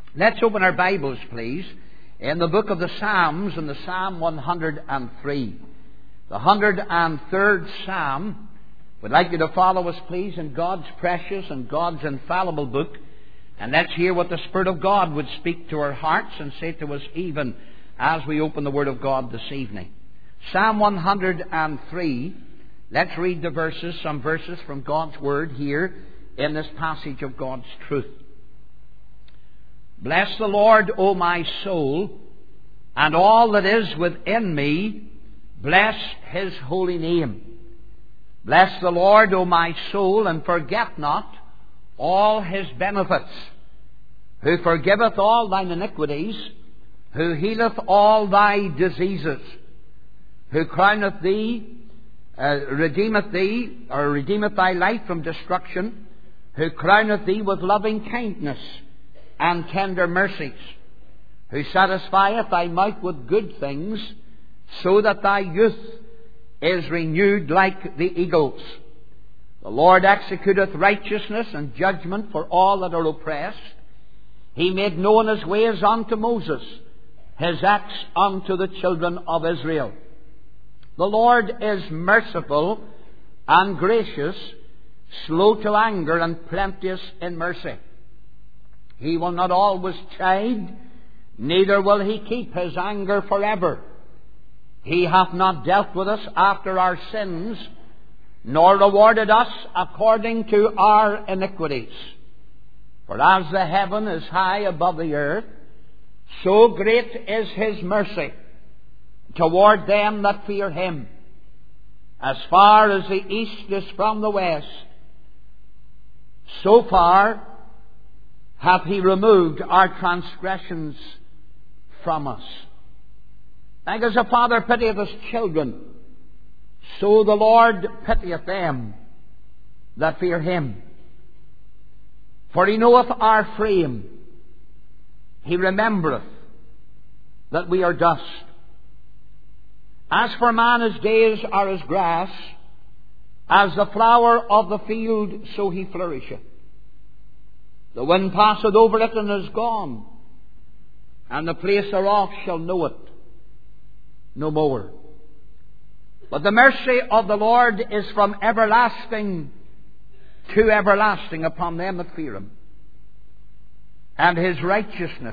Let's open our Bibles, please, in the book of the Psalms, in the Psalm 103. The 103rd Psalm. We'd like you to follow us, please, in God's precious and God's infallible book. And let's hear what the Spirit of God would speak to our hearts and say to us even as we open the Word of God this evening. Psalm 103. Let's read the verses, some verses from God's Word here in this passage of God's truth. Bless the Lord, O my soul, and all that is within me, bless His holy name. Bless the Lord, O my soul, and forget not all His benefits, who forgiveth all thine iniquities, who healeth all thy diseases, who crowneth thee, redeemeth thy life from destruction, who crowneth thee with loving kindness and tender mercies, who satisfieth thy mouth with good things, so that thy youth is renewed like the eagles. The Lord executeth righteousness and judgment for all that are oppressed. He made known His ways unto Moses, His acts unto the children of Israel. The Lord is merciful and gracious, slow to anger and plenteous in mercy. He will not always chide, neither will He keep His anger forever. He hath not dealt with us after our sins, nor rewarded us according to our iniquities. For as the heaven is high above the earth, so great is His mercy toward them that fear Him. As far as the east is from the west, so far hath He removed our transgressions from us. Like as a father pitieth his children, so the Lord pitieth them that fear Him. For He knoweth our frame. He remembereth that we are dust. As for man, his days are as grass, as the flower of the field, so he flourisheth. The wind passeth over it and is gone, and the place thereof shall know it no more. But the mercy of the Lord is from everlasting to everlasting upon them that fear Him, and His righteousness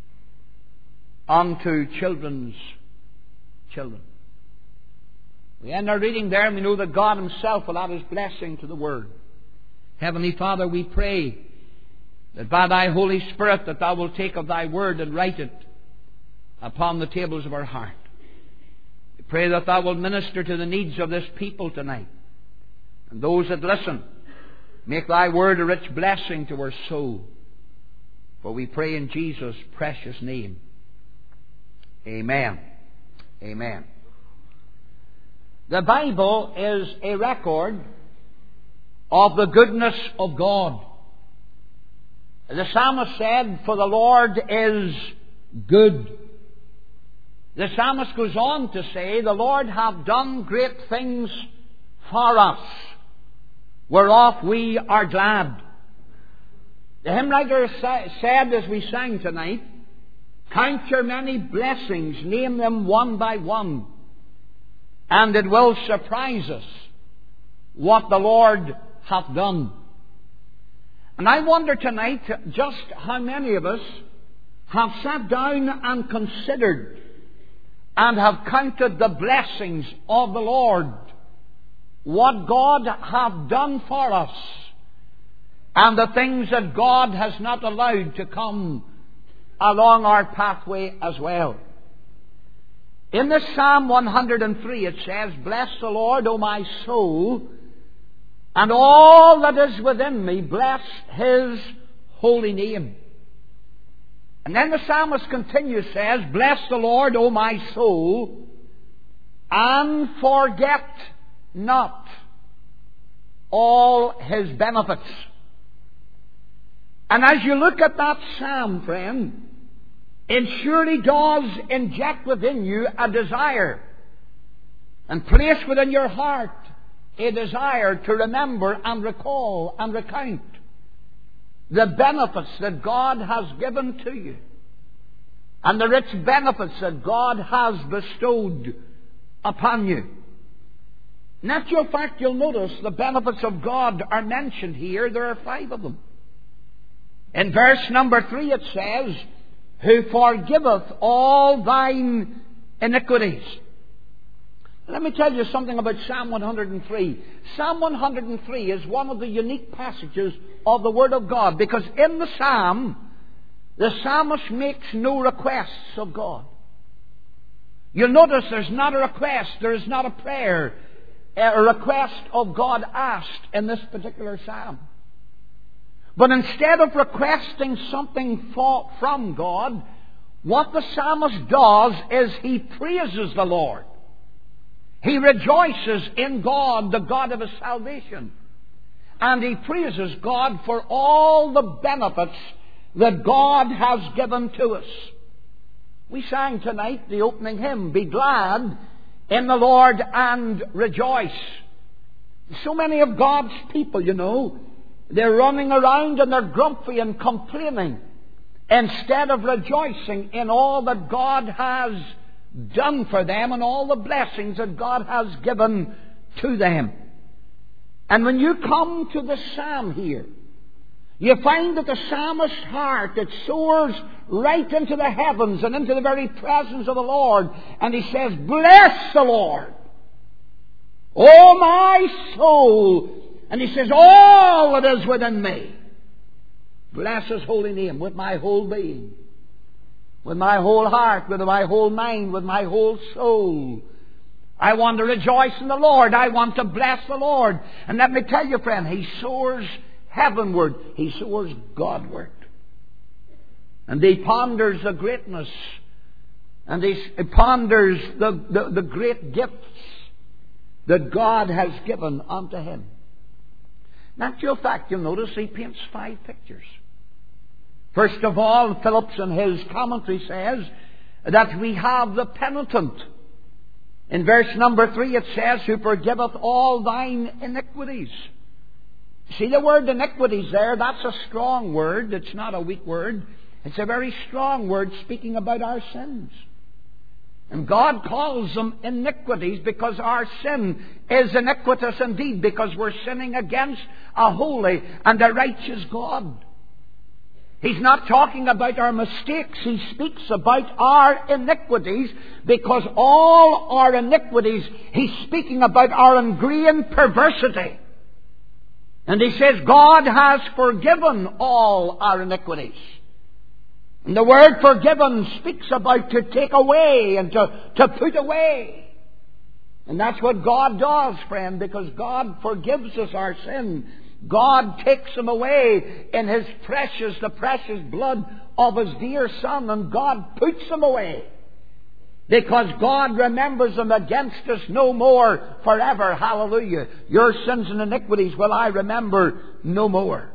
unto children's children. We end our reading there, and we know that God Himself will add His blessing to the Word. Heavenly Father, we pray that by Thy Holy Spirit that Thou wilt take of Thy Word and write it upon the tables of our heart. We pray that Thou wilt minister to the needs of this people tonight, and those that listen. Make Thy Word a rich blessing to our soul. For we pray in Jesus' precious name. Amen. Amen. The Bible is a record of the goodness of God. The psalmist said, "For the Lord is good." The psalmist goes on to say, "The Lord hath done great things for us, whereof we are glad." The hymn writer said as we sang tonight, "Count your many blessings, name them one by one, and it will surprise us what the Lord hath done." And I wonder tonight just how many of us have sat down and considered and have counted the blessings of the Lord, what God hath done for us, and the things that God has not allowed to come along our pathway as well. In this Psalm 103 it says, "Bless the Lord, O my soul, and all that is within me, bless His holy name." And then the psalmist continues, says, "Bless the Lord, O my soul, and forget not all His benefits." And as you look at that psalm, friend, it surely does inject within you a desire and place within your heart a desire to remember and recall and recount the benefits that God has given to you, and the rich benefits that God has bestowed upon you. Natural fact, you'll notice the benefits of God are mentioned here. There are 5 of them. In verse number 3 it says, who forgiveth all thine iniquities. Let me tell you something about Psalm 103. Psalm 103 is one of the unique passages of the Word of God, because in the Psalm, the psalmist makes no requests of God. You'll notice there's not a request, there is not a prayer, a request of God asked in this particular psalm. But instead of requesting something from God, what the psalmist does is he praises the Lord. He rejoices in God, the God of his salvation. And he praises God for all the benefits that God has given to us. We sang tonight the opening hymn, Be Glad in the Lord and Rejoice. So many of God's people, they're running around and they're grumpy and complaining instead of rejoicing in all that God has done for them and all the blessings that God has given to them. And when you come to the psalm here, you find that the psalmist's heart, it soars right into the heavens and into the very presence of the Lord. And he says, bless the Lord, O my soul. And he says, all that is within me, bless his holy name with my whole being, with my whole heart, with my whole mind, with my whole soul. I want to rejoice in the Lord. I want to bless the Lord. And let me tell you, friend, he soars heavenward. He soars Godward. And he ponders the greatness. And he ponders the great gifts that God has given unto him. Natural fact, you'll notice he paints 5 pictures. First of all, Phillips in his commentary says that we have the penitent. In verse number 3 it says, who forgiveth all thine iniquities. See the word iniquities there? That's a strong word. It's not a weak word. It's a very strong word speaking about our sins. And God calls them iniquities because our sin is iniquitous indeed, because we're sinning against a holy and a righteous God. He's not talking about our mistakes. He speaks about our iniquities, because all our iniquities, he's speaking about our ingrained perversity. And he says God has forgiven all our iniquities. And the word forgiven speaks about to take away and to put away. And that's what God does, friend, because God forgives us our sin. God takes them away in His the precious blood of His dear Son, and God puts them away. Because God remembers them against us no more forever. Hallelujah. Your sins and iniquities will I remember no more.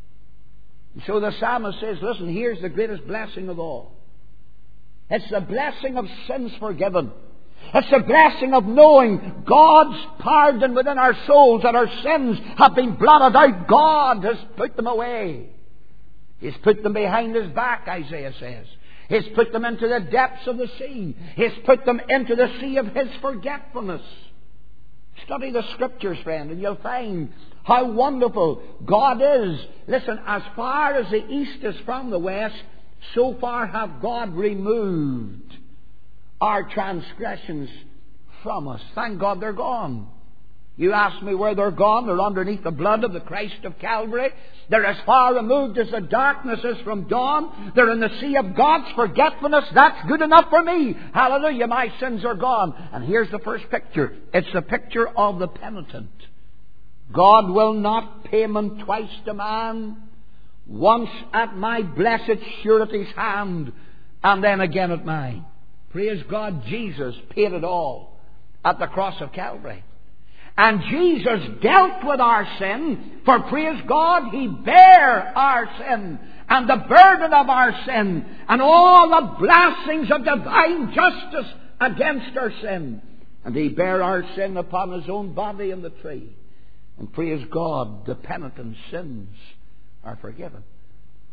So the psalmist says, listen, here's the greatest blessing of all. It's the blessing of sins forgiven. It's the blessing of knowing God's pardon within our souls, that our sins have been blotted out. God has put them away. He's put them behind His back, Isaiah says. He's put them into the depths of the sea. He's put them into the sea of His forgetfulness. Study the Scriptures, friend, and you'll find how wonderful God is. Listen, as far as the east is from the west, so far hath God removed our transgressions from us. Thank God they're gone. You ask me where they're gone. They're underneath the blood of the Christ of Calvary. They're as far removed as the darkness is from dawn. They're in the sea of God's forgetfulness. That's good enough for me. Hallelujah, my sins are gone. And here's the first picture. It's the picture of the penitent. God will not payment twice to man. Once at my blessed surety's hand, and then again at mine. Praise God, Jesus paid it all at the cross of Calvary. And Jesus dealt with our sin, for praise God, He bare our sin and the burden of our sin and all the blessings of divine justice against our sin. And He bare our sin upon His own body on the tree. And praise God, the penitent's sins are forgiven.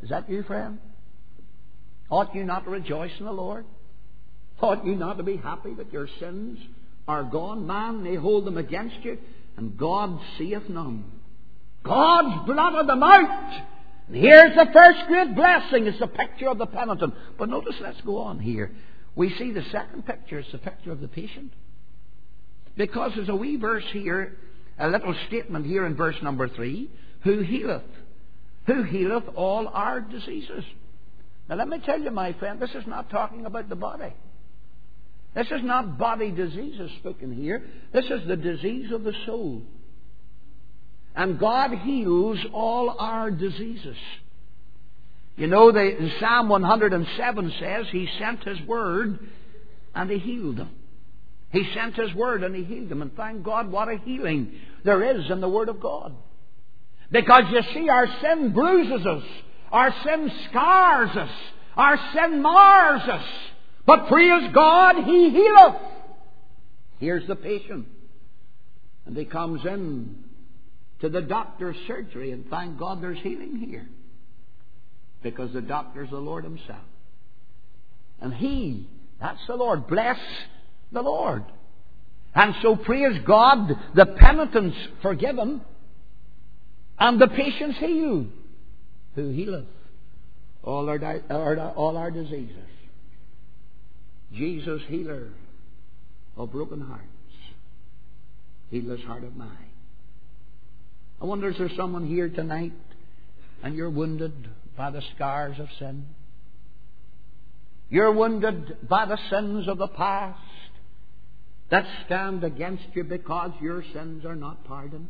Is that you, friend? Ought you not to rejoice in the Lord? Ought you not to be happy that your sins are gone? Man may hold them against you, and God seeth none. God's blotted them out. And here's the first great blessing. It's a picture of the penitent. But notice, let's go on here. We see the second picture. It's the picture of the patient. Because there's a wee verse here, a little statement here in verse number 3. Who healeth? Who healeth all our diseases? Now let me tell you, my friend, this is not talking about the body. This is not body diseases spoken here. This is the disease of the soul. And God heals all our diseases. You know, Psalm 107 says He sent His word and He healed them. He sent His word and He healed them. And thank God, what a healing there is in the Word of God. Because you see, our sin bruises us. Our sin scars us. Our sin mars us. But praise God, He healeth. Here's the patient. And he comes in to the doctor's surgery, and thank God there's healing here. Because the doctor's the Lord Himself. And He, that's the Lord. Bless the Lord. And so praise God, the penitent's forgiven, and the patient's healed. Who healeth all our diseases. Jesus, healer of broken hearts. Heedless heart of mine. I wonder, is there someone here tonight and you're wounded by the scars of sin? You're wounded by the sins of the past that stand against you because your sins are not pardoned.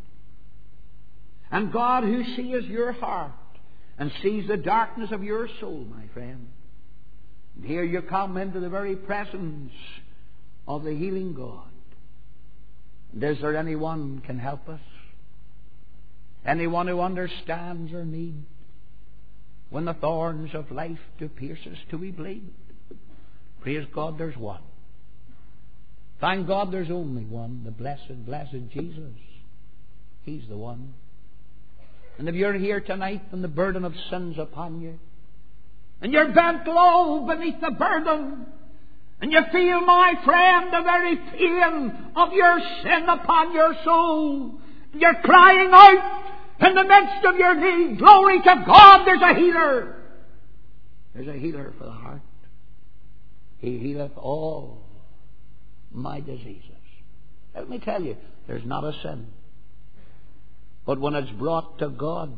And God, who sees your heart and sees the darkness of your soul, my friend, and here you come into the very presence of the healing God. And is there anyone can help us? Anyone who understands our need? When the thorns of life do pierce us till we bleed. Praise God, there's one. Thank God there's only one. The blessed, blessed Jesus. He's the one. And if you're here tonight and the burden of sin's upon you, and you're bent low beneath the burden, and you feel, my friend, the very pain of your sin upon your soul, you're crying out in the midst of your need, glory to God, there's a healer. There's a healer for the heart. He healeth all my diseases. Let me tell you, there's not a sin. But when it's brought to God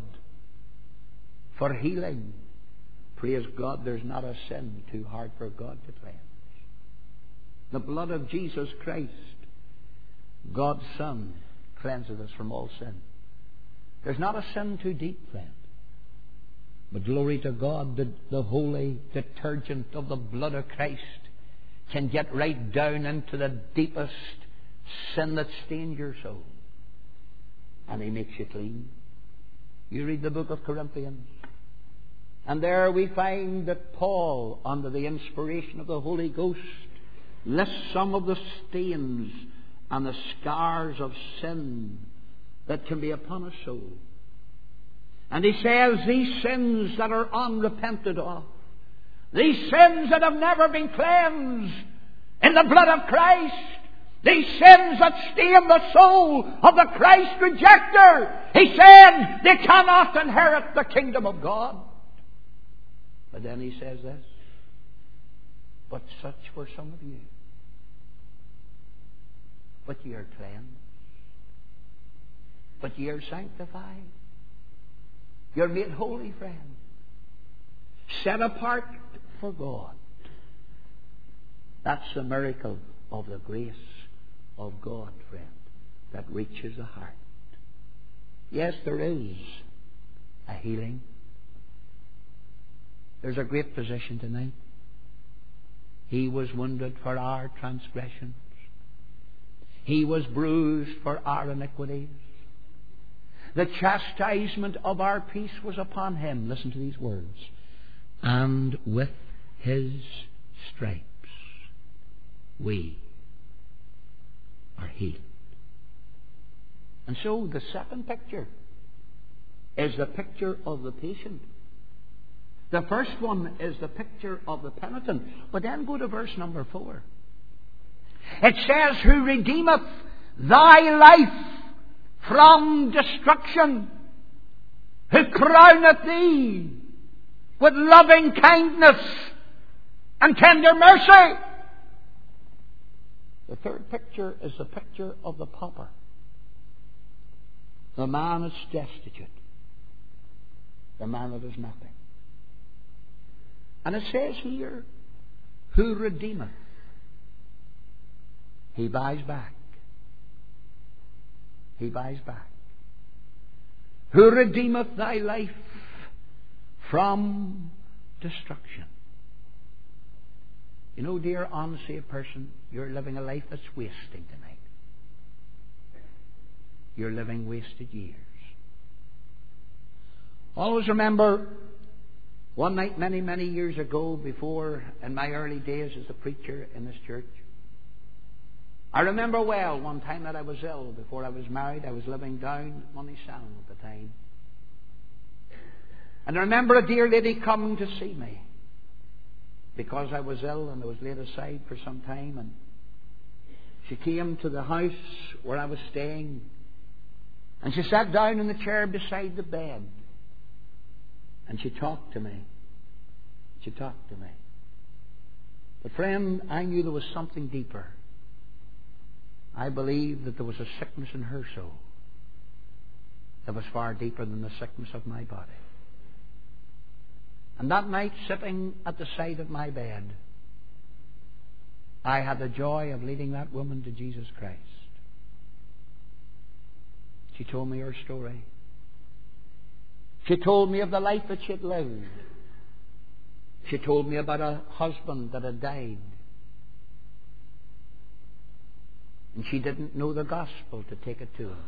for healing, praise God, there's not a sin too hard for God to cleanse. The blood of Jesus Christ, God's Son, cleanses us from all sin. There's not a sin too deep, friend. But glory to God, the holy detergent of the blood of Christ can get right down into the deepest sin that stains your soul. And He makes you clean. You read the book of Corinthians, and there we find that Paul, under the inspiration of the Holy Ghost, lists some of the stains and the scars of sin that can be upon a soul. And he says, these sins that are unrepented of, these sins that have never been cleansed in the blood of Christ, these sins that stain the soul of the Christ rejecter, he said, they cannot inherit the kingdom of God. But then he says this, but such were some of you. But ye are cleansed. But ye are sanctified. You're made holy, friend. Set apart for God. That's the miracle of the grace of God, friend, that reaches the heart. Yes, there is a healing. There's a great physician tonight. He was wounded for our transgressions. He was bruised for our iniquities. The chastisement of our peace was upon Him. Listen to these words. And with His stripes we are healed. And so the second picture is the picture of the patient. The first one is the picture of the penitent. But then go to verse number 4. It says, who redeemeth thy life from destruction, who crowneth thee with loving kindness and tender mercy. The third picture is the picture of the pauper. The man is destitute. The man that is nothing. And it says here, who redeemeth. He buys back. He buys back. Who redeemeth thy life from destruction. You know, dear unsaved person, you're living a life that's wasting tonight. You're living wasted years. Always remember one night many, many years ago, before, in my early days as a preacher in this church, I remember well one time that I was ill before I was married. I was living down at Moneysound at the time. And I remember a dear lady coming to see me because I was ill and I was laid aside for some time. And she came to the house where I was staying and she sat down in the chair beside the bed and she talked to me. She talked to me. But friend, I knew there was something deeper. I believed that there was a sickness in her soul that was far deeper than the sickness of my body. And that night, sitting at the side of my bed, I had the joy of leading that woman to Jesus Christ. She told me her story. She told me of the life that she had lived. She told me about a husband that had died. And she didn't know the gospel to take it to him.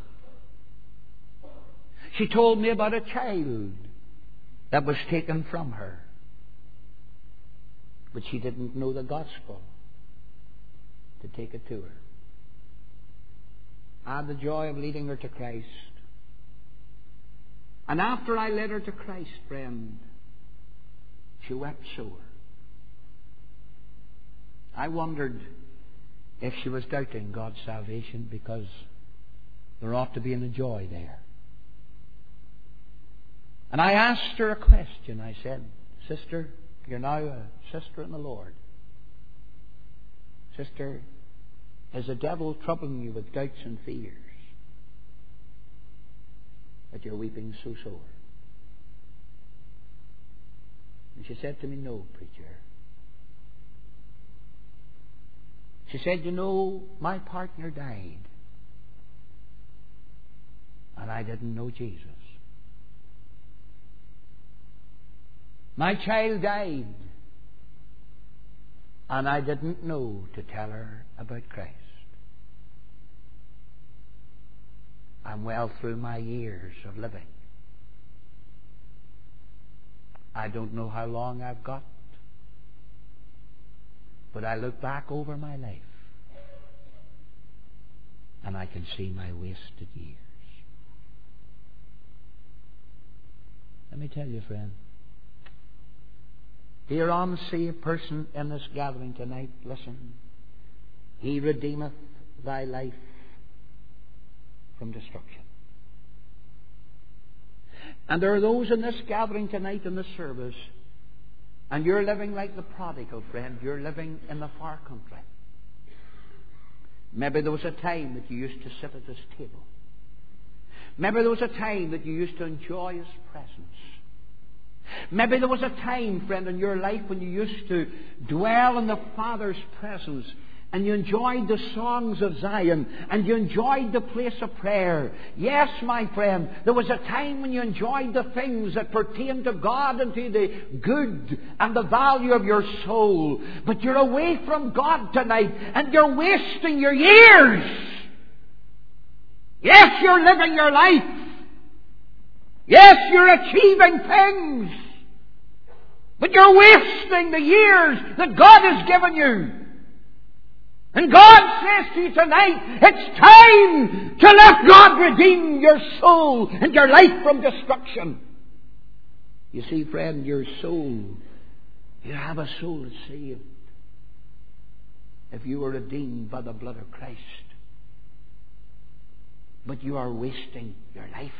She told me about a child that was taken from her. But she didn't know the gospel to take it to her. I had the joy of leading her to Christ. And after I led her to Christ, friend, she wept sore. I wondered if she was doubting God's salvation, because there ought to be a joy there. And I asked her a question. I said, Sister, you're now a sister in the Lord. Sister, is the devil troubling you with doubts and fears that you're weeping so sore? And she said to me, no, preacher. She said, you know, my partner died. And I didn't know Jesus. My child died. And I didn't know to tell her about Christ. I'm well through my years of living. I don't know how long I've got. But I look back over my life and I can see my wasted years. Let me tell you, friend, dear unsaved person in this gathering tonight, listen. He redeemeth thy life from destruction. And there are those in this gathering tonight in this service, and you're living like the prodigal, friend. You're living in the far country. Maybe there was a time that you used to sit at this table. Maybe there was a time that you used to enjoy His presence. Maybe there was a time, friend, in your life when you used to dwell in the Father's presence, and you enjoyed the songs of Zion, and you enjoyed the place of prayer. Yes, my friend, there was a time when you enjoyed the things that pertain to God and to the good and the value of your soul. But you're away from God tonight, and you're wasting your years. Yes, you're living your life. Yes, you're achieving things. But you're wasting the years that God has given you. And God says to you tonight, it's time to let God redeem your soul and your life from destruction. You see, friend, your soul, you have a soul that's saved if you were redeemed by the blood of Christ. But you are wasting your life.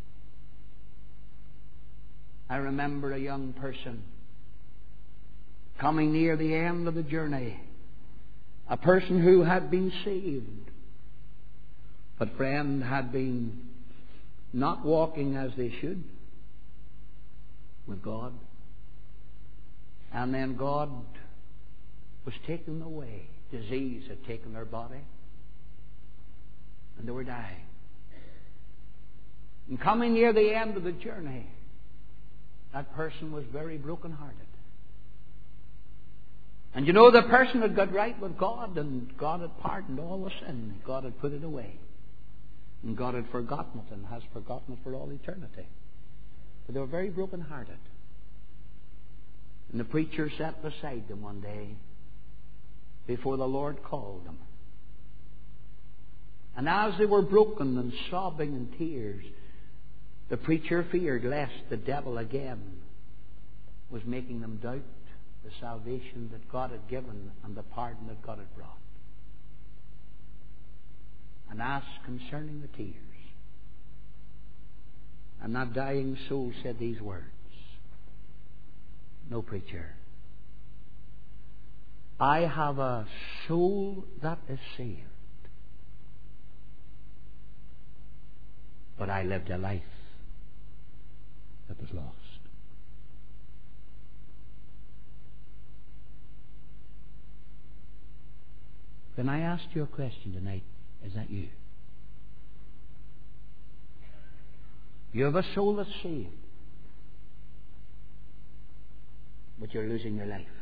I remember a young person coming near the end of the journey. A person who had been saved, but friend, had been not walking as they should with God. And then God was taken away. Disease had taken their body. And they were dying. And coming near the end of the journey, that person was very broken-hearted. And you know, the person had got right with God, and God had pardoned all the sin. God had put it away. And God had forgotten it, and has forgotten it for all eternity. But they were very broken-hearted. And the preacher sat beside them one day before the Lord called them. And as they were broken and sobbing in tears, the preacher feared lest the devil again was making them doubt the salvation that God had given and the pardon that God had brought. And asked concerning the tears. And that dying soul said these words, "No, preacher, I have a soul that is saved, but I lived a life that was lost." When I asked you a question tonight, is that you? You have a soul that's saved, but you're losing your life.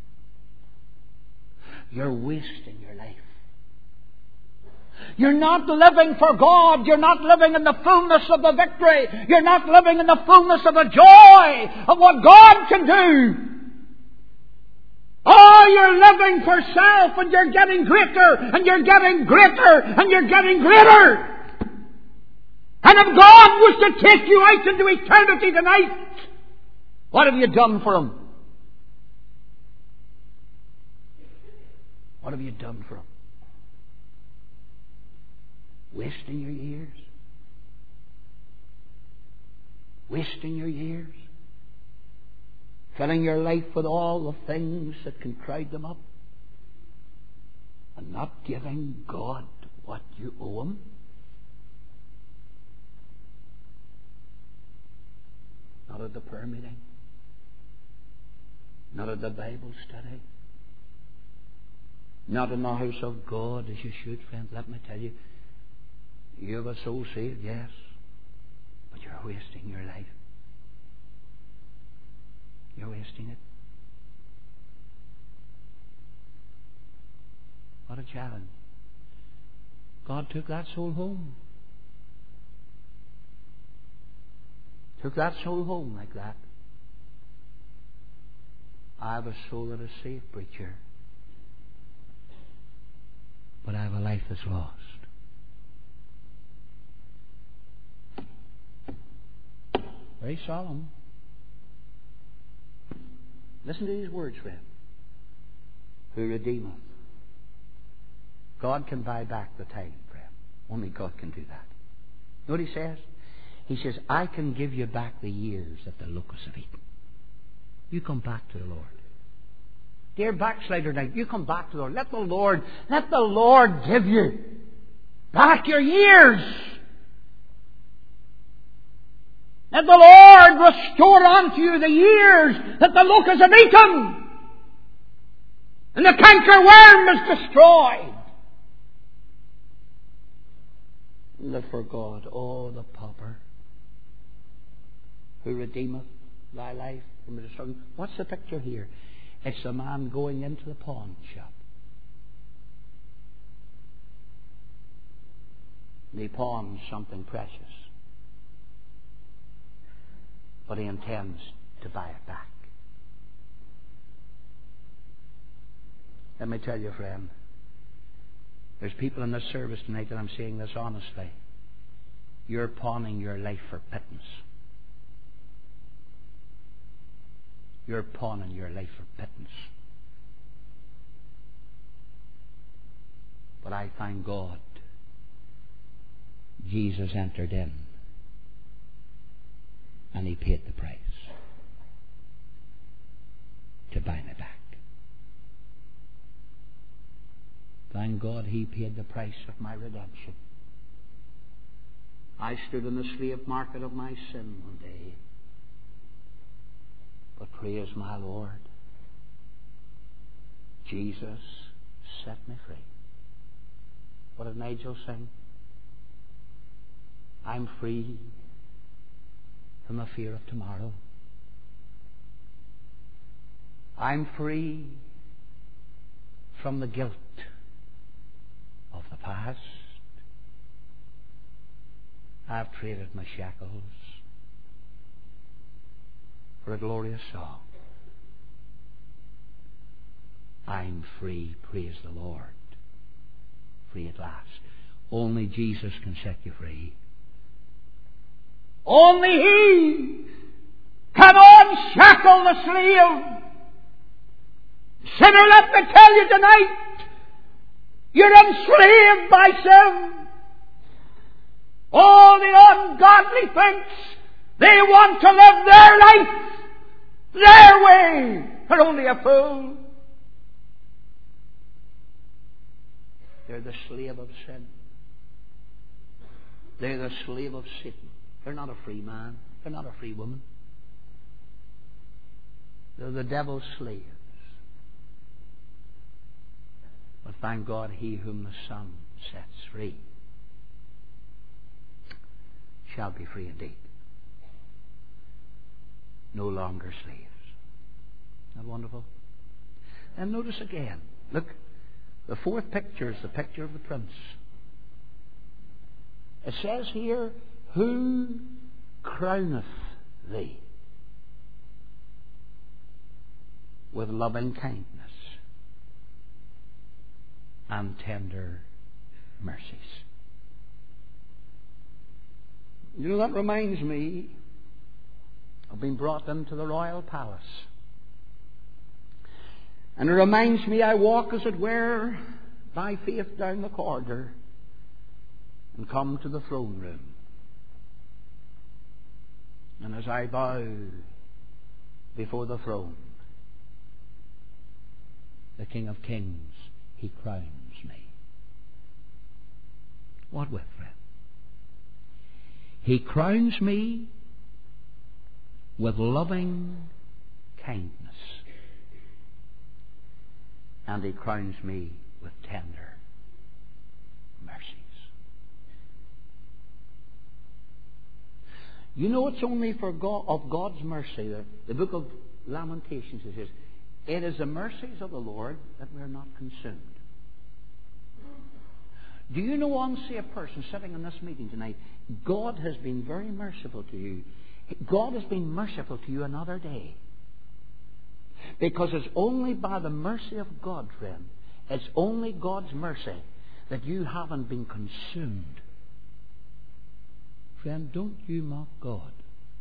You're wasting your life. You're not living for God. You're not living in the fullness of the victory. You're not living in the fullness of the joy of what God can do. Oh, you're living for self, and you're getting greater, and you're getting greater, and you're getting greater. And if God was to take you out into eternity tonight, what have you done for Him? What have you done for Him? Wasting your years? Wasting your years? Filling your life with all the things that can crowd them up? And not giving God what you owe Him? Not at the prayer meeting. Not at the Bible study. Not in the house of God as you should, friend. Let me tell you, you have a soul saved, yes, but you're wasting your life. You're wasting it. What a challenge. God took that soul home. Took that soul home like that. I have a soul that is saved, preacher, but I have a life that's lost. Very solemn. Listen to these words, friend. Who redeemeth. God can buy back the time, friend. Only God can do that. You know what He says? He says, I can give you back the years that the locusts have eaten. You come back to the Lord. Dear backslider tonight, you come back to the Lord. Let the Lord give you back your years. Let the Lord restore unto you the years that the locusts have eaten. And the cankerworm is destroyed. Live for God, oh, the pauper who redeemeth thy life from the destruction. What's the picture here? It's a man going into the pawn shop. And he pawns something precious. But he intends to buy it back. Let me tell you, friend, there's people in this service tonight that I'm saying this honestly. You're pawning your life for pittance. You're pawning your life for pittance. But I thank God Jesus entered in and He paid the price to buy me back. Thank God He paid the price of my redemption. I stood in the slave market of my sin one day. But praise my Lord, Jesus set me free. What did Nigel sing? I'm free from the fear of tomorrow. I'm free from the guilt of the past. I've traded my shackles for a glorious song. I'm free, praise the Lord. Free at last. Only Jesus can set you free. Only He can unshackle the slave. Sinner, let me tell you tonight, you're enslaved by sin. All the ungodly thinks they want to live their life their way. They're only a fool. They're the slave of sin. They're the slave of Satan. They're not a free man. They're not a free woman. They're the devil's slaves. But thank God, He whom the Son sets free shall be free indeed. No longer slaves. Isn't that wonderful? And notice again, look, the fourth picture is the picture of the prince. It says here, who crowneth thee with loving kindness and tender mercies. You know, that reminds me of being brought into the royal palace. And it reminds me I walk, as it were, by faith down the corridor and come to the throne room. And as I bow before the throne, the King of Kings, He crowns me. What with, friend? He crowns me with loving kindness. And He crowns me with tender mercies. You know, it's only for God, of God's mercy. The book of Lamentations says, it is the mercies of the Lord that we are not consumed. Do you know, on, say, a person sitting in this meeting tonight, God has been very merciful to you. God has been merciful to you another day. Because it's only by the mercy of God, friend, it's only God's mercy that you haven't been consumed. Friend, don't you mock God.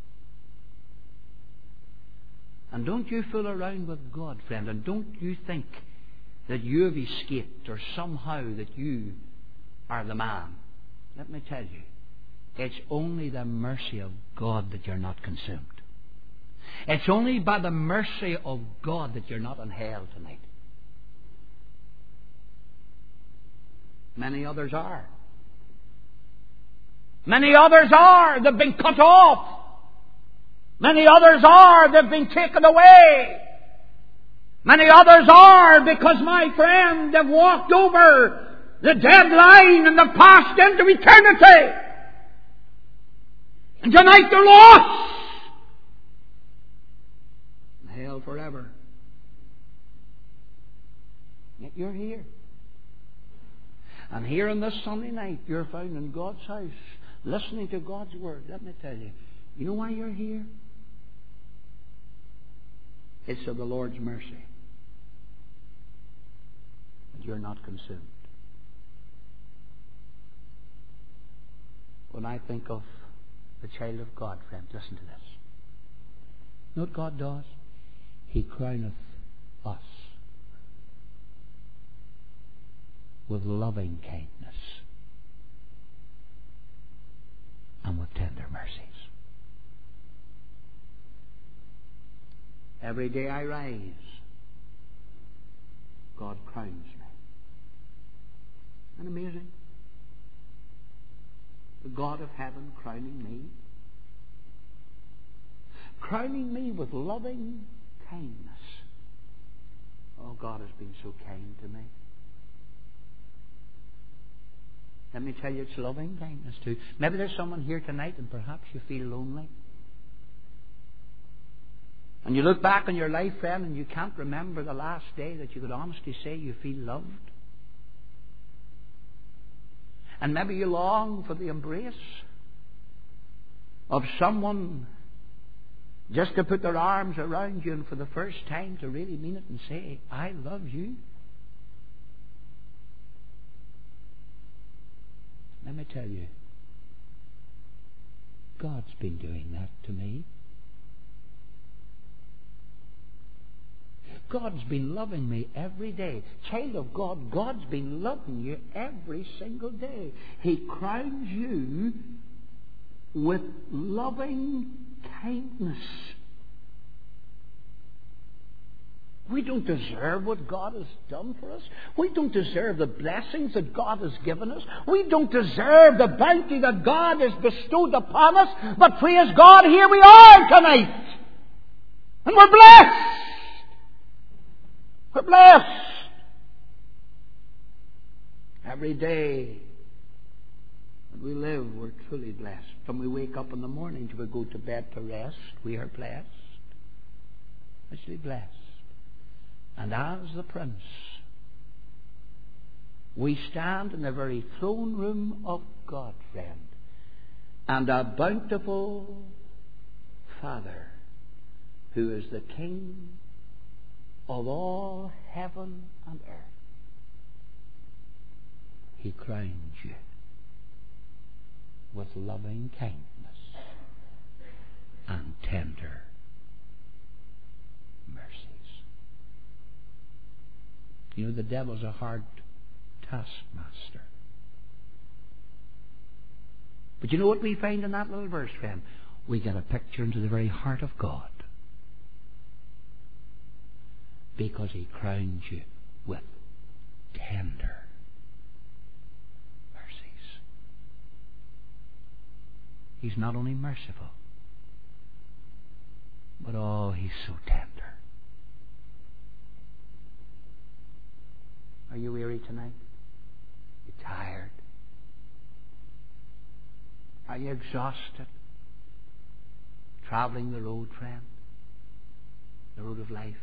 And don't you fool around with God, friend. And don't you think that you have escaped or somehow that you are the man. Let me tell you, it's only the mercy of God that you're not consumed. It's only by the mercy of God that you're not in hell tonight. Many others are. Many others are. They've been cut off. Many others are. They've been taken away. Many others are because, my friend, they've walked over the deadline and they've passed into eternity. And tonight they're lost. In hell forever. Yet you're here. And here on this Sunday night, you're found in God's house, listening to God's Word. Let me tell you, you know why you're here? It's of the Lord's mercy. And you're not consumed. When I think of the child of God, friend, listen to this. You know what God does? He crowneth us with loving kindness and with tender mercies. Every day I rise, God crowns me. Isn't that amazing? The God of heaven crowning me. Crowning me with loving kindness. Oh, God has been so kind to me. Let me tell you, it's loving kindness too. Maybe there's someone here tonight and perhaps you feel lonely. And you look back on your life, friend, and you can't remember the last day that you could honestly say you feel loved. And maybe you long for the embrace of someone just to put their arms around you and for the first time to really mean it and say, I love you. Let me tell you, God's been doing that to me. God's been loving me every day. Child of God, God's been loving you every single day. He crowns you with loving kindness. We don't deserve what God has done for us. We don't deserve the blessings that God has given us. We don't deserve the bounty that God has bestowed upon us. But praise God, here we are tonight. And we're blessed. We're blessed. Every day that we live, we're truly blessed. From we wake up in the morning till we go to bed to rest, we are blessed. Richly blessed. And as the Prince, we stand in the very throne room of God, friend. And our bountiful Father, who is the King of all heaven and earth, He crowns you with loving kindness and tender mercies. You know, the devil's a hard taskmaster. But you know what we find in that little verse, friend? We get a picture into the very heart of God. Because He crowns you with tender mercies. He's not only merciful, but oh, He's so tender. Are you weary tonight? You tired? Are you exhausted? Traveling the road, friend? The road of life?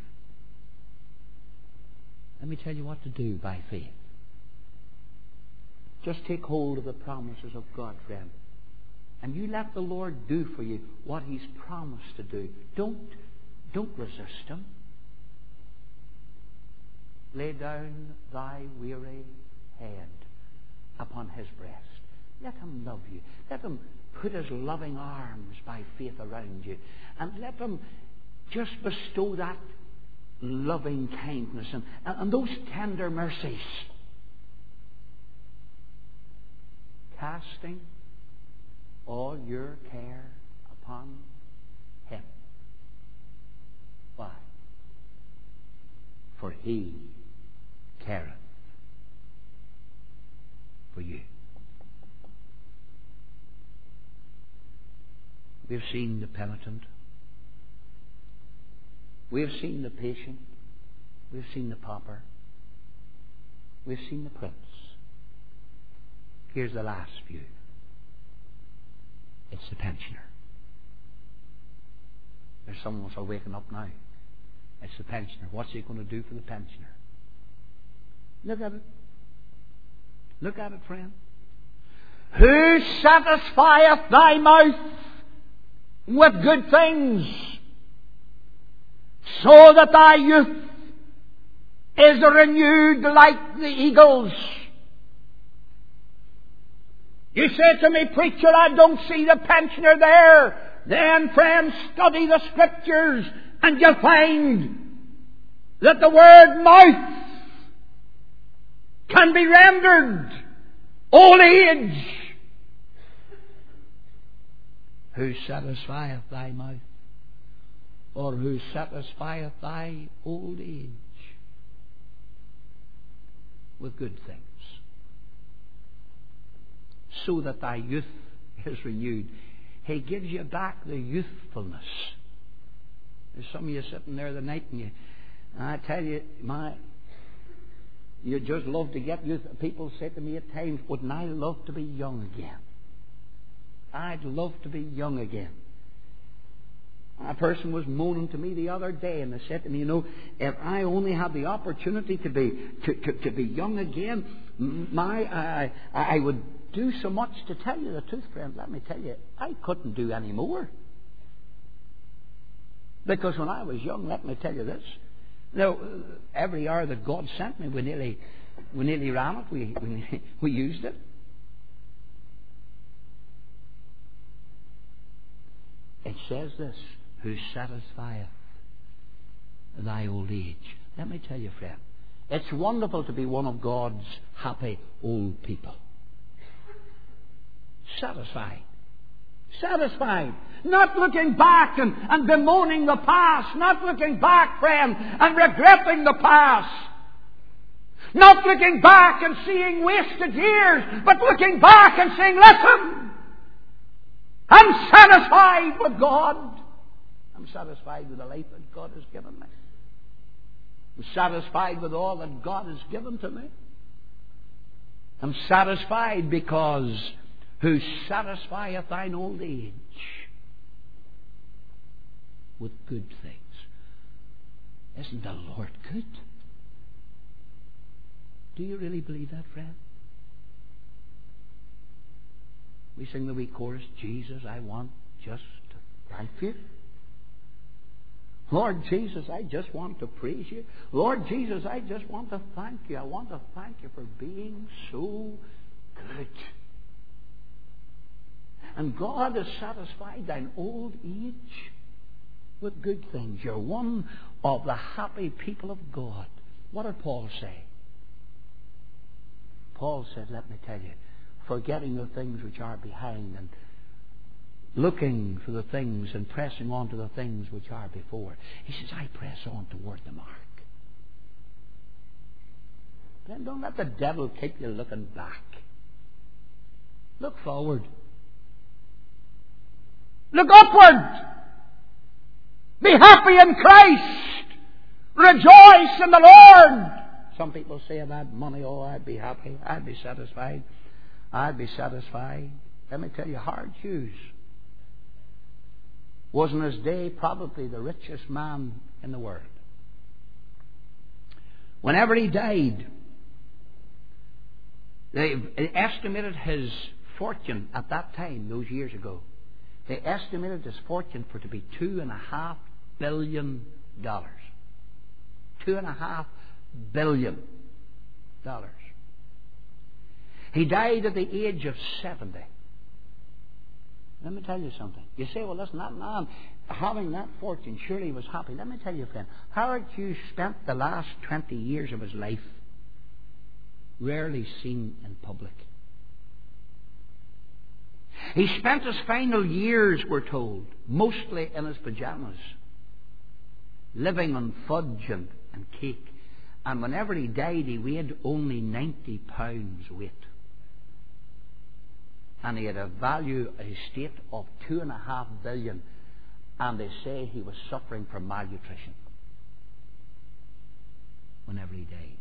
Let me tell you what to do by faith. Just take hold of the promises of God, friend. And you let the Lord do for you what He's promised to do. Don't resist Him. Lay down thy weary head upon His breast. Let Him love you. Let Him put His loving arms by faith around you. And let Him just bestow that loving kindness and those tender mercies. Casting all your care upon Him. Why? For He careth for you. We've seen the penitent. We've seen the patient. We've seen the pauper. We've seen the prince. Here's the last view. It's the pensioner. There's someone who's waking up now. It's the pensioner. What's He going to do for the pensioner? Look at it. Look at it, friend. Who satisfieth thy mouth with good things, so that thy youth is renewed like the eagles? You say to me, preacher, I don't see the pensioner there. Then, friends, study the Scriptures And you find that the word mouth can be rendered old age. Who satisfieth thy mouth? Or who satisfieth thy old age? With good things, so that thy youth is renewed. He gives you back the youthfulness. There's some of you sitting there tonight, and I tell you, you just love to get youth. People say to me at times, wouldn't I love to be young again? I'd love to be young again. A person was moaning to me the other day, and they said to me, if I only had the opportunity to be young again, I would do so much. To tell you the truth, friend, let me tell you, I couldn't do any more. Because when I was young, let me tell you this, every hour that God sent me, we nearly ran it. We used it. It says this, who satisfieth thy old age. Let me tell you, friend, it's wonderful to be one of God's happy old people. Satisfied. Satisfied. Not looking back and bemoaning the past. Not looking back, friend, and regretting the past. Not looking back and seeing wasted years, but looking back and saying, listen, I'm satisfied with God. I'm satisfied with the life that God has given me. I'm satisfied with all that God has given to me. I'm satisfied because who satisfieth thine old age with good things. Isn't the Lord good? Do you really believe that, friend? We sing the wee chorus, Jesus, I want just to thank you. Lord Jesus, I just want to praise you. Lord Jesus, I just want to thank you. I want to thank you for being so good. And God has satisfied thine old age with good things. You're one of the happy people of God. What did Paul say? Paul said, let me tell you, forgetting the things which are behind and looking for the things and pressing on to the things which are before. He says, I press on toward the mark. Then don't let the devil keep you looking back. Look forward. Look upward. Be happy in Christ. Rejoice in the Lord. Some people say about money, I'd be happy. I'd be satisfied. I'd be satisfied. Let me tell you, Howard Hughes was in his day probably the richest man in the world. Whenever he died, they estimated his fortune at that time, those years ago. They estimated his fortune for to be $2.5 billion. $2.5 billion. He died at the age of 70. Let me tell you something. You say, well, listen, that man, having that fortune, surely he was happy. Let me tell you, friend, Howard Hughes spent the last 20 years of his life rarely seen in public. He spent his final years, we're told, mostly in his pajamas, living on fudge and cake. And whenever he died, he weighed only 90 pounds weight. And he had a value, a estate of $2.5 billion. And they say he was suffering from malnutrition whenever he died.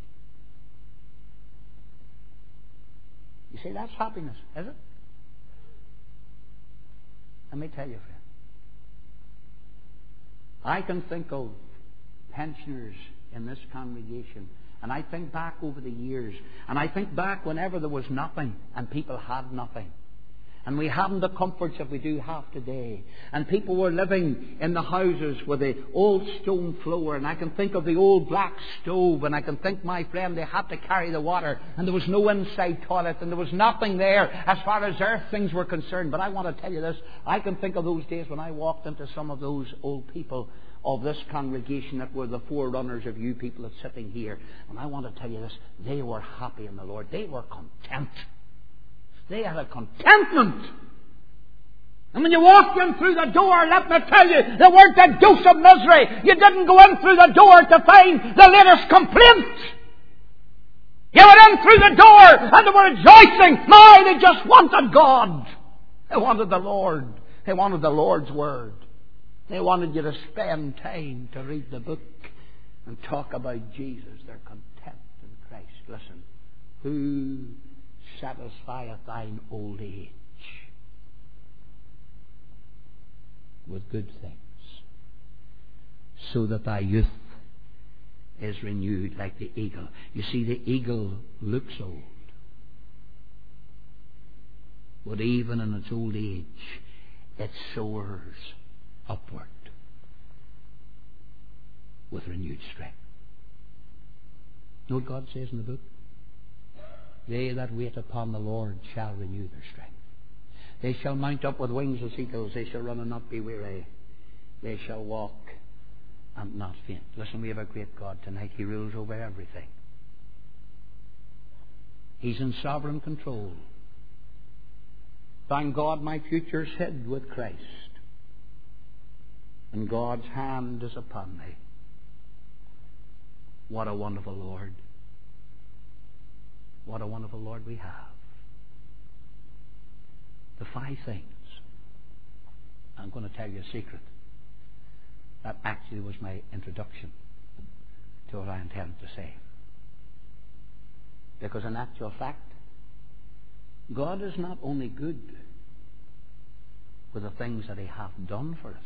You say, that's happiness, is it? Let me tell you, friend. I can think of pensioners in this congregation, and I think back over the years, and I think back whenever there was nothing and people had nothing. And we hadn't the comforts that we do have today. And people were living in the houses with the old stone floor. And I can think of the old black stove. And I can think, my friend, they had to carry the water. And there was no inside toilet. And there was nothing there as far as earth things were concerned. But I want to tell you this. I can think of those days when I walked into some of those old people of this congregation that were the forerunners of you people that's sitting here. And I want to tell you this, they were happy in the Lord. They were content. They had a contentment. And when you walked in through the door, let me tell you, they weren't a dose of misery. You didn't go in through the door to find the latest complaint. You went in through the door and they were rejoicing. My, they just wanted God. They wanted the Lord. They wanted the Lord's Word. They wanted you to spend time to read the book and talk about Jesus. They're content in Christ. Listen, who satisfieth thine old age with good things, so that thy youth is renewed like the eagle. You see, the eagle looks old, but even in its old age, it soars upward with renewed strength. You know what God says in the book? They that wait upon the Lord shall renew their strength. They shall mount up with wings as eagles. They shall run and not be weary. They shall walk and not faint. Listen, we have a great God tonight. He rules over everything. He's in sovereign control. Thank God my future's hid with Christ. And God's hand is upon me. What a wonderful Lord. What a wonderful Lord we have. The 5 things. I'm going to tell you a secret. That actually was my introduction to what I intended to say. Because in actual fact, God is not only good with the things that He hath done for us,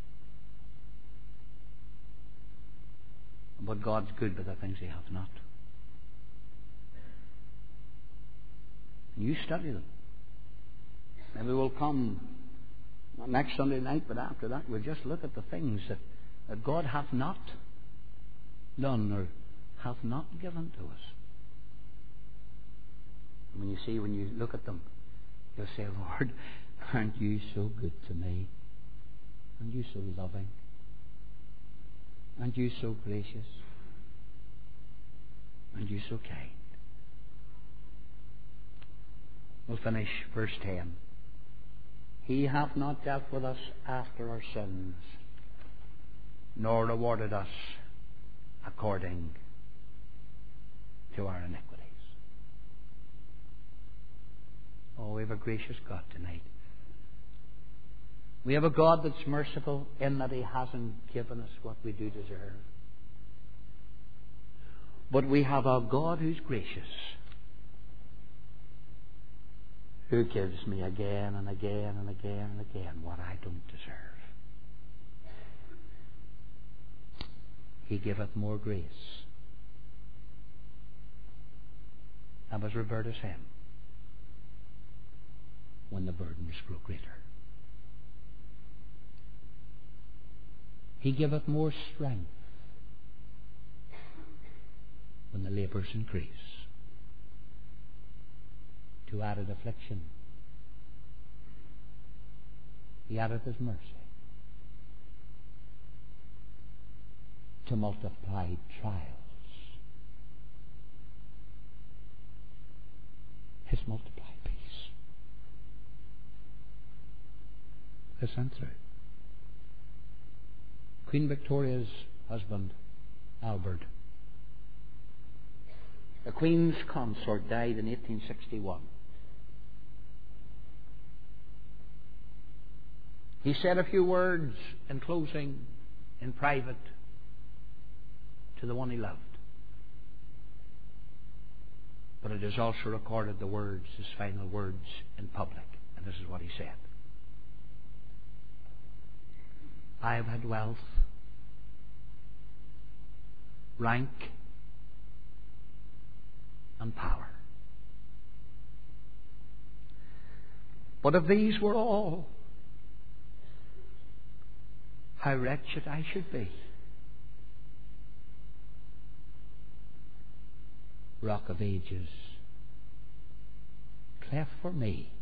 but God's good with the things He hath not. And you study them. Maybe we'll come not next Sunday night, but after that we'll just look at the things that God hath not done or hath not given to us. And when you look at them, you'll say, Lord, aren't you so good to me? Aren't you so loving? Aren't you so gracious? Aren't you so kind? We'll finish verse 10. He hath not dealt with us after our sins, nor rewarded us according to our iniquities. Oh, we have a gracious God tonight. We have a God that's merciful in that He hasn't given us what we do deserve. But we have a God who's gracious, who gives me again and again and again and again what I don't deserve. He giveth more grace. That was Roberta's hymn. When the burdens grow greater. He giveth more strength when the labours increase. To added affliction, He addeth His mercy. To multiplied trials, His multiplied peace. Listen through. Queen Victoria's husband, Albert, the Queen's consort, died in 1861. He said a few words in closing, in private, to the one he loved. But it is also recorded the words, his final words, in public. And this is what he said. I have had wealth, rank, and power. But if these were all, how wretched I should be. Rock of Ages, cleft for me,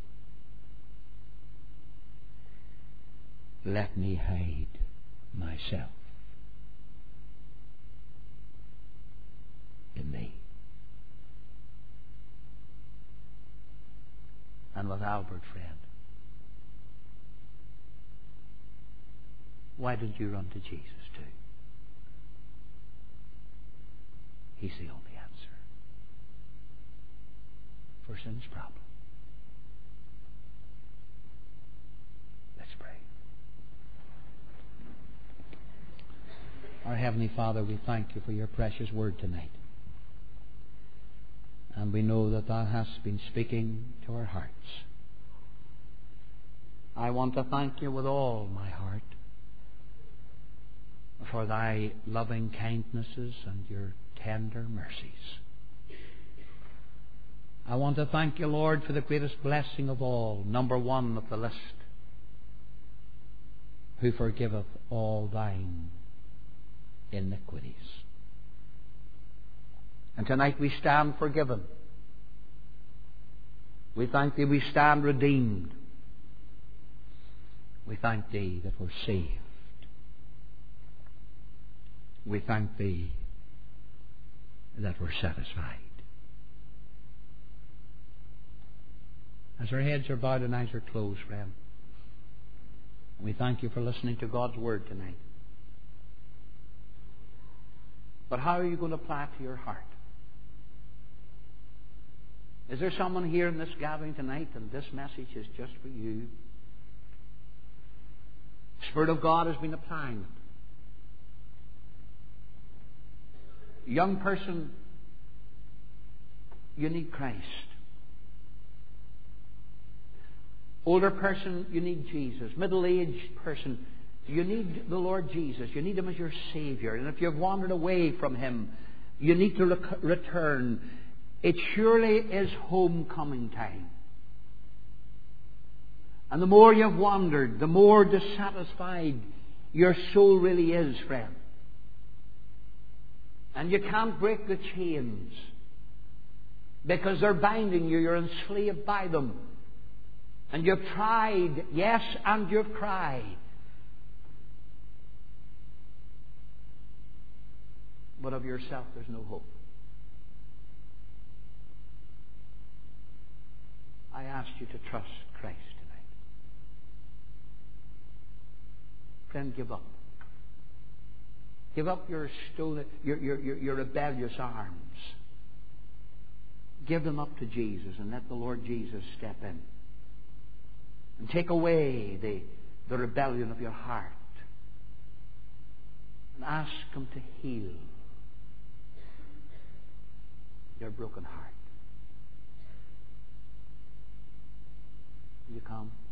let me hide myself and with Albert, friend. Why did you run to Jesus too? He's the only answer for sin's problem. Let's pray. Our Heavenly Father, we thank you for your precious word tonight. And we know that thou hast been speaking to our hearts. I want to thank you with all my heart for thy loving kindnesses and your tender mercies. I want to thank you, Lord, for the greatest blessing of all, number one of the list, who forgiveth all thine iniquities. And tonight we stand forgiven. We thank thee we stand redeemed. We thank thee that we're saved. We thank thee that we're satisfied. As our heads are bowed and eyes are closed, friend, we thank you for listening to God's word tonight. But how are you going to apply it to your heart? Is there someone here in this gathering tonight and this message is just for you? The Spirit of God has been applying it. Young person, you need Christ. Older person, you need Jesus. Middle-aged person, you need the Lord Jesus. You need Him as your Savior. And if you've wandered away from Him, you need to return. It surely is homecoming time. And the more you've wandered, the more dissatisfied your soul really is, friend. And you can't break the chains because they're binding you. You're enslaved by them. And you've tried, yes, and you've cried. But of yourself there's no hope. I ask you to trust Christ tonight. Friend, give up. Give up your rebellious arms. Give them up to Jesus and let the Lord Jesus step in. And take away the rebellion of your heart. And ask Him to heal your broken heart. Will you come?